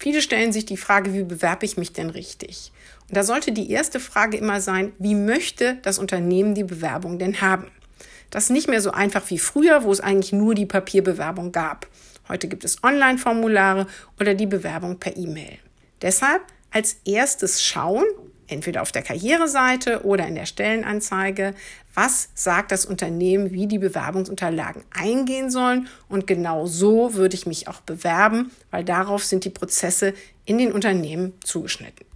Viele stellen sich die Frage, wie bewerbe ich mich denn richtig? Und da sollte die erste Frage immer sein, wie möchte das Unternehmen die Bewerbung denn haben? Das ist nicht mehr so einfach wie früher, wo es eigentlich nur die Papierbewerbung gab. Heute gibt es Online-Formulare oder die Bewerbung per E-Mail. Deshalb als erstes schauen, entweder auf der Karriereseite oder in der Stellenanzeige, was sagt das Unternehmen, wie die Bewerbungsunterlagen eingehen sollen. Und genau so würde ich mich auch bewerben, weil darauf sind die Prozesse in den Unternehmen zugeschnitten.